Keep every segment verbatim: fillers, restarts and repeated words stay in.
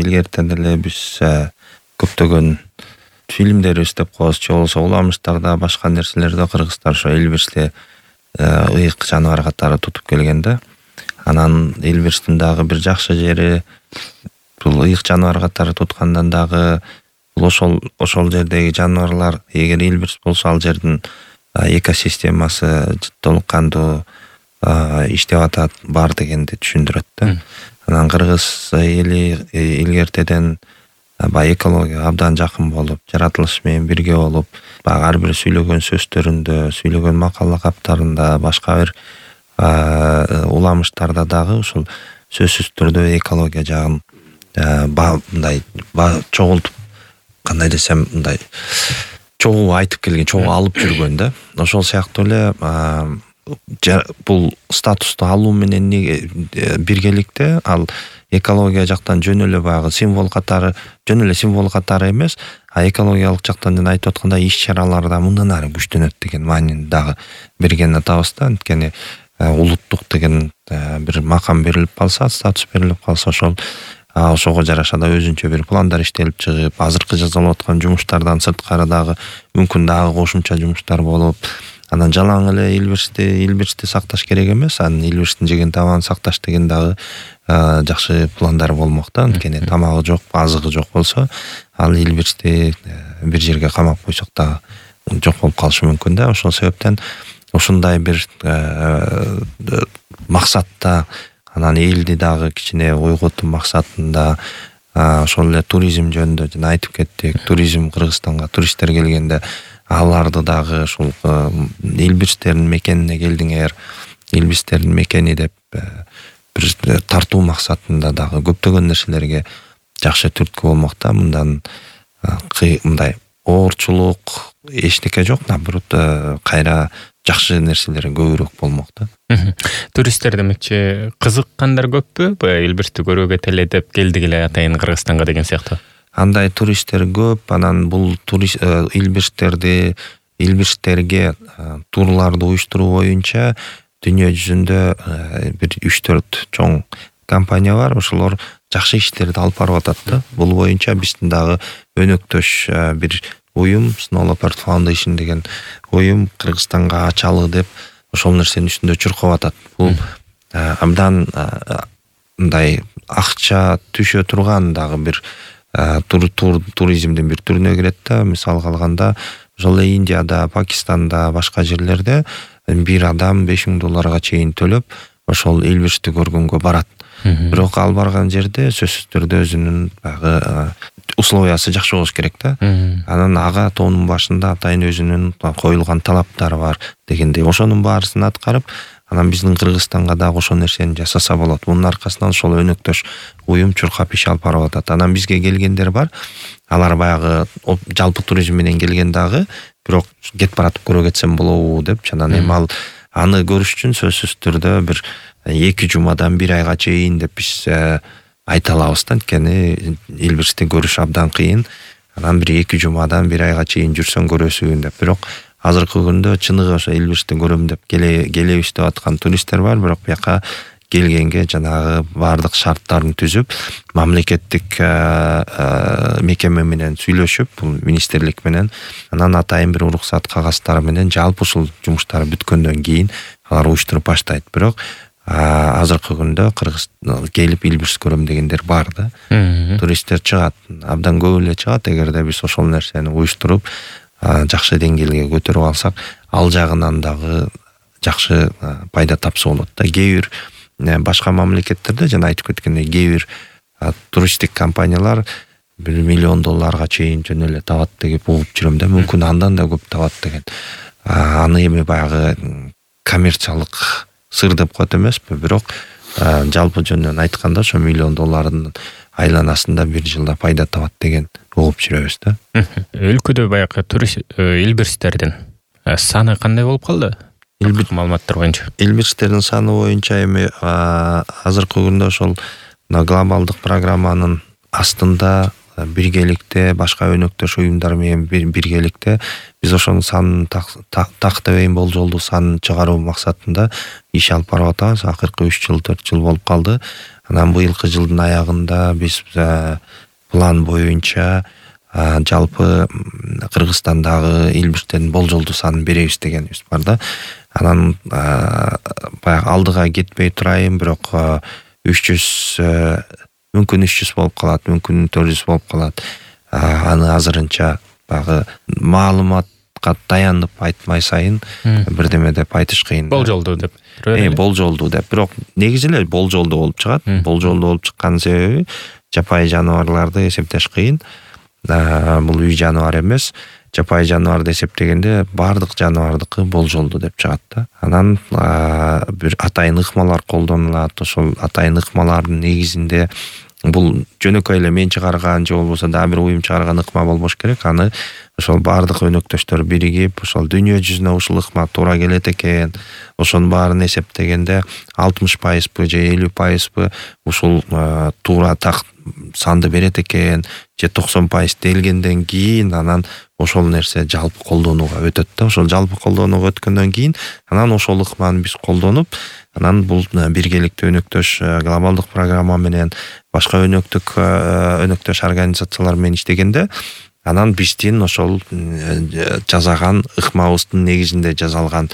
илгертен эле биз көптөгөн фильмдер издеп коебуз, же болбосо уламыштарда башка нерселерде кыргыздар ошо Эльбрусте ыйык жаныбар катары тутуп келген да. Анан Эльбрустун дагы бир жакшы жери бул ыйык жаныбар катары туткандан дагы ошол ошол жердеги жаныбарлар эгер Эльбрус болсо ал жердин экосистемасы толук кандуу иштеп атат бар дегенди түшүндүрөт да. Анан кыргыз эли илгертеден баягы экологияга абдан жакын болуп, жаратылыш менен бирге болуп, баягы ар бир сүйлөгөн сөздөрүндө, сүйлөгөн макала каптарында, башка бир уламыштарда дагы ушул сөзсүз түрдө экология жагын мындай чогултуп, кандай десем, мындай чогуу айтып келген, чогуу алып жүргөн да. Ошол сыяктуу эле бул статусту алуу менен биргеликте ал экология жактан жөн эле баягы символ катары, жөн эле символ катары эмес, а экологиялык жактан жана айтып атканда иш-чараларда мындан ары күчтөнөт деген маанини дагы бергенин атабыз да. Анткени улуттук деген бир макам берилип калса, статус берилип калса, ошол ошого жараша да өзүнчө бир пландар иштелип чыгып, азыркы жасалып аткан жумуштардан сырткары дагы мүмкүн дагы кошумча жумуштар болуп, анан жалаң эле Эльбрусти, Эльбрусти сакташ керек эмес, анын Эльбрустун жеген табагын сакташ деген дагы жакшы пландар болмок да. Анткени тамагы жок, азыгы жок болсо, ал Эльбрусти бир жерге камап койсок дагы жок болуп калышы мүмкүн да. Ошол себептен ушундай бир максатта, анан элди дагы кичине ойготуу максатында, ошол эле туризм жөнүндө жана айтып кеттик, туризм Кыргызстанга туристтер келгенде аларды дагы ушул Эльбрустердин мекенине келдиңер, Эльбрустердин мекени деп бир тартуу максатында дагы көптөгөн нерселерге жакшы түрткү болмок да. Мындан мындай оорчулук эчтеке жок, наоборот кайра жакшы нерселер көбүрөөк болмок да. Туристтер демекчи кызыккандар көппү? Эльбрусти көрүүгө теледеп келдик эле атайын Кыргызстанга деген сыяктуу. Андай туристтер көп, анан бул турист Эльбрустерди, Эльбрустерге турларды уюштуруу боюнча дүйнө жүзүндө бир үч төрт чоң компания бар. Ошолор жакшы иштерди алып барып атат да. Бул боюнча биздин дагы өнөктөш бир уюм, Snow Leopard Foundation деген уюм Кыргызстанга ачалы деп ошол нерсенин үстүндө чуркап атат. Бул абдан мындай акча түшө турган дагы бир тур тур туризмдин бир түрүнө кирет да. Мисалга алганда, ошол Индияда, Пакистанда, башка жерлерде бир адам беш миң долларга чейин төлөп, ошол Эльбрусти көргөнгө барат. Бирок ал барган жерде сөзсүз түрдө өзүнүн баягы условиясы жакшы болуш керек да. Анан ага тоонун башында атайын өзүнүн коюлган талаптары бар дегендей. Ошонун баарысын аткарып, анан биздин Кыргызстанга дагы ошол нерсени жасаса болот. Мунун аркасынан ошол өнөктөш уюм чуркап иш алып барып атат. Анан бизге келгендер бар. Алар баягы жалпы туризм менен келген дагы, бирок кетип баратып көрө кетсем болобу деп, анан эми ал аны көрүш үчүн сөзсүз түрдө бир эки жумадан бир айга чейин деп биз айта алабыз да. Анткени Эльбрусти көрүш абдан кыйын. Анан бир эки жумадан бир айга чейин жүрсөң көрөсүң деп. Бирок азыркы күндө чыныгы ошо Эльбрусти көрөм деп келебиз деп аткан туристтер бар. Бирок бияка келгенге жанагы бардык шарттарын түзүп, мамлекеттик мекеме менен сүйлөшүп, бул министрлик менен, анан атайын бир уруксат кагаздары менен жалпы ушул жумуштар бүткөндөн кийин алар уюштуруп баштайт. Бирок азыркы күндө Кыргыз келип Эльбрус көрөм дегендер бар да. Туристтер чыгат, абдан көп эле чыгат. Эгерде биз ошол нерсени уюштуруп жакшы деңгээлге көтөрүп алсак, ал жагынан дагы жакшы пайда тапса болот да. Кээ бир башка мамлекеттерде жана айтып кеткендей, кээ бир туристтик компаниялар бир миллион долларга чейин жөн эле табат деп угуп жүрөм да. Мүмкүн андан да көп табат деген. Аны эми баягы коммерциялык сыр деп коет эмеспи, бирок жалпы жөнүнөн айтканда ошо миллион доллардын айланасында бир жылда пайда табат деген угуп жүрөбүз да. Өлкөдө баягы турист Эльбрустердин саны кандай болуп калды? Маалыматтар боюнча. Эльбрустердин саны боюнча эми азыркы күндө ошол глобалдык программанын астында биргеликте башка өнөктөш уюмдар менен биргеликте биз ошонун санын тактабейин болжолдуу санын чыгаруу максатында иш алып барып атабыз. Акыркы үч жыл төрт жыл болуп калды. Анан быйылкы жылдын аягында биз план боюнча жалпы Кыргызстандагы илбирстердин болжолдуу санын беребиз дегенибиз бар да. Анан баягы алдыга кетпей турайын, бирок үч жүз мүмкүн үч жүз болуп калат, мүмкүн төрт жүз болуп калат. Аны азырынча баягы маалыматка таянып айтмай сайын бирдеме деп айтыш кыйын. Болжолдуу деп. Э, болжолдуу деп. Бирок негизи эле болжолдуу болуп чыгат. Болжолдуу болуп чыккан себеби жапайы жаныбарларды эсептеш кыйын. Бул үй жаныбар эмес. Жапайы жаныбарды эсептегенде бардык жаныбардыкы болжолдуу деп чыгат да. Анан бир атайын ыкмалар колдонулат. Ошол атайын ыкмалардын негизинде бул жөнөкөй эле мен чыгарган же болбосо дагы бир уюм чыгарган ыкма болбош керек. Аны ошол бардык өнөктөштөр биригип, ошол дүйнө жүзүнө ушул ыкма туура келет экен. Ошонун баарын эсептегенде алтымыш пайызбы же элүү пайызбы ушул туура так санды берет экен, же токсон пайыз делгенден кийин анан ошол нерсе жалпы колдонууга өтөт да. Ошол жалпы колдонууга өткөндөн кийин анан ошол ыкманы биз колдонуп, анан бул биргеликтүү өнөктөш глобалдык программа менен башка өнөктүк өнөктөш организациялар менен иштегенде анан биздин ошол жасаган ыкмабыздын негизинде жасалган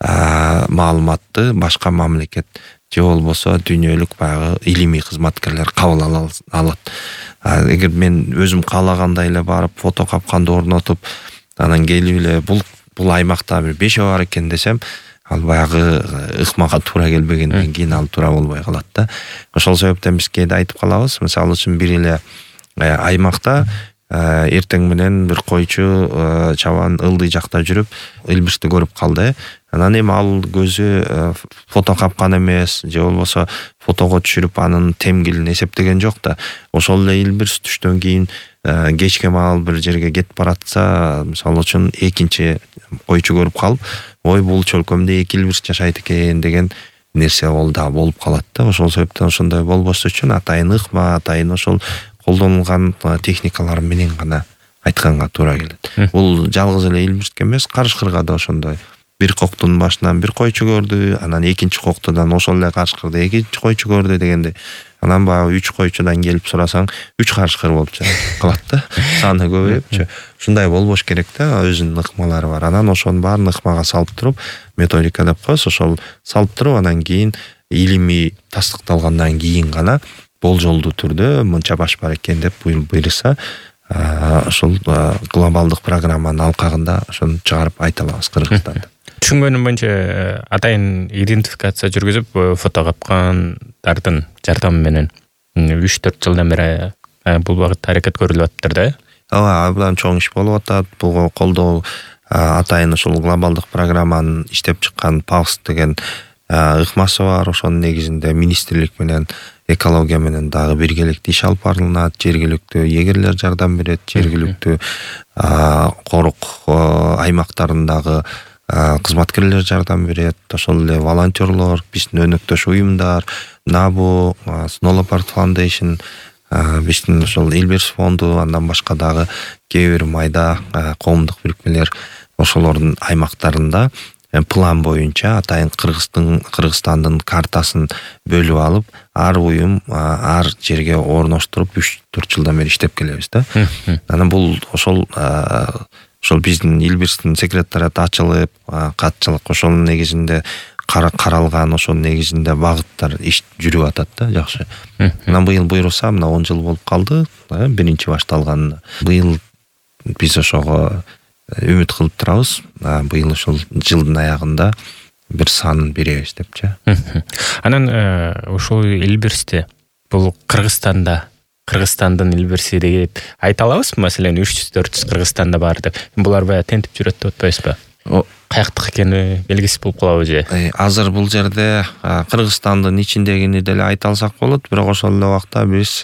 маалыматты башка мамлекет же болбосо дүйнөлүк баягы илимий кызматкерлер кабыл алат. Эгер мен өзүм каалагандай эле барып фото капканды орнотуп, анан келип эле бул бул аймакта бир бешөө бар экен десем, ал баягы ыкмага туура келбегенден кийин ал туура болбой калат да. Ошол себептен биз кээде айтып калабыз. Мисалы үчүн бир эле аймакта эртең менен бир койчу чабан ылдый жакта жүрүп илбирсти көрүп калды. Анан эми ал көзү фото капкан эмес, же болбосо фотого түшүрүп анын темгилин эсептеген жок да. Ошол эле илбирс түштөн кийин кечке маал бир жерге кетип баратса, мисалы үчүн экинчи койчу көрүп калып, ой бул чөлкөмдө эки илбирс жашайт экен деген нерсе ол да болуп калат да. Ошол себептен ошондой болбош үчүн атайын ыкма, атайын ошол колдонулган техникалар менен гана айтканга туура келет. Бул жалгыз эле илбирске эмес, карышкырга да ошондой. Бир коктун башынан бир койчу көрдү, анан экинчи коктудан ошол эле карышкырды экинчи койчу көрдү дегенде, анан баягы үч койчудан келип сурасаң, үч карышкыр болуп калат да. Саны көбөйүпчү. Ушундай болбош керек да, өзүнүн ыкмалары бар. Анан ошонун баарын ыкмага салып туруп, методика деп коебуз, ошол салып туруп, анан кийин илимий тастыкталгандан кийин гана болжолдуу түрдө мынча баш бар экен деп буйрса, ошол глобалдык программанын алкагында ошону чыгарып айта алабыз Кыргызстанда. Түшүнгөнүм боюнча атайын идентификация жүргүзүп фото капкандардын жардамы менен үч төрт жылдан бери бул багытта аракет көрүлүп атыптыр да. Ооба, абдан чоң иш болуп атат. Буга колдоо атайын ошол глобалдык программанын иштеп чыккан пакс деген ыкмасы бар. Ошонун негизинде министрлик менен экология менен дагы биргеликте иш алып барылат. Жергиликтүү эгерлер жардам берет, жергиликтүү корук аймактарындагы кызматкерлер жардам берет, ошол эле волонтерлор, биздин өнөктөш уюмдар, Набу, Snow Leopard Foundation, биздин ошол Илбирс фонду, андан башка дагы кээ бир майда коомдук бирикмелер ошолордун аймактарында план боюнча атайын Кыргыздын Кыргызстандын картасын бөлүп алып, ар уюм ар жерге орноштуруп үч төрт жылдан бери иштеп келебиз да. Анан бул ошол ошол биздин Илбирстин секретариаты ачылып, катчылык ошонун негизинде каралган, ошонун негизинде багыттар иш жүрүп атат да, жакшы. Анан быйыл буйруса, мына он жыл болуп калды, биринчи башталганына. Быйыл биз ошого үмүт кылып турабыз. Быйыл ошол жылдын аягында бир сан беребиз депчи. Анан ошол Илбирсте бул Кыргызстанда Кыргызстандын Илбирси деп айта алабызбы? Маселен үч жүз төрт жүз Кыргызстанда бар деп. Булар бая тентип жүрөт деп атпайсызбы? Каяктык экени белгисиз болуп калабы же? Азыр бул жерде Кыргызстандын ичиндегини деле айта алсак болот, бирок ошол эле убакта биз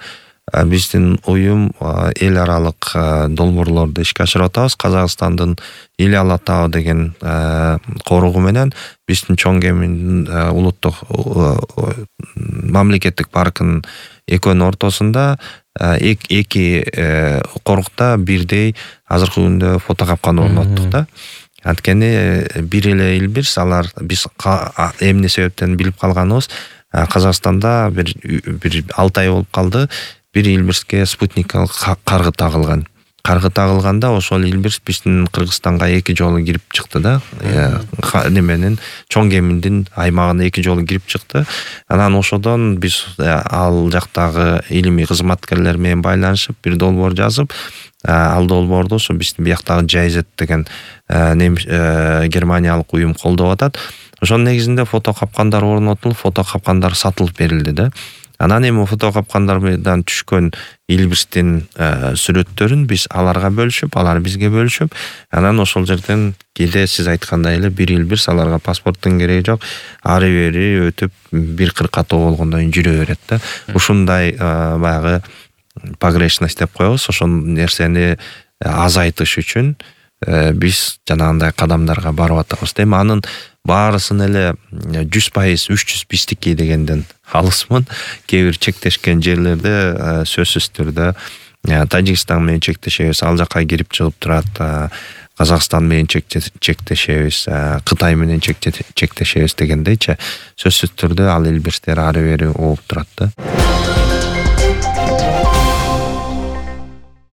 биздин уюм эл аралык долбоорлорду ишке ашырып атабыз. Казакстандын Эл Ала тагы деген коругу менен биздин чоң кеминин улуттук мамлекеттик паркынын экөөнүн ортосунда эки корукта бирдей азыркы күндө фото капкан орноттук да. Анткени бир эле Эльбирс, алар биз эмне себептен билип калганыбыз, Казакстанда бир бир алты ай болуп калды, бир Эльбирске спутниктик каргы тагылган. Каргы тагылганда ошол Эльбирс биздин Кыргызстанга эки жолу кирип чыкты да. Неменин чоң кеминдин аймагына эки жолу кирип чыкты. Анан ошодон биз ал жактагы илимий кызматкерлер менен байланышып, бир долбоор жазып, ал долбоорду ошо биздин бияктагы Жайзет деген германиялык уюм колдоп атат. Ошонун негизинде фото капкандар орнотулуп, фото капкандар сатылып берилди да. Анан эми фото капкандардан түшкөн Эльбирстин сүрөттөрүн биз аларга бөлүшүп, алар бизге бөлүшүп, анан ошол жерден кээде сиз айткандай эле бир Эльбирс, аларга паспорттун кереги жок, ары бери өтүп бир кыркатоо болгондон кийин жүрө берет да. Ушундай баягы погрешность деп коебуз, ошол нерсени азайтыш үчүн биз жанагындай кадамдарга барып атабыз. Эми анын баарысын эле жүз пайыз үч жүз биздики дегенден алысмын. Кээ бир чектешкен жерлерде сөзсүз түрдө Тажикстан менен чектешебиз, ал жакка кирип чыгып турат, Казакстан менен чектешебиз, Кытай менен чектешебиз дегендейчи сөзсүз түрдө ал Эльбирстер ары бери ооп турат да.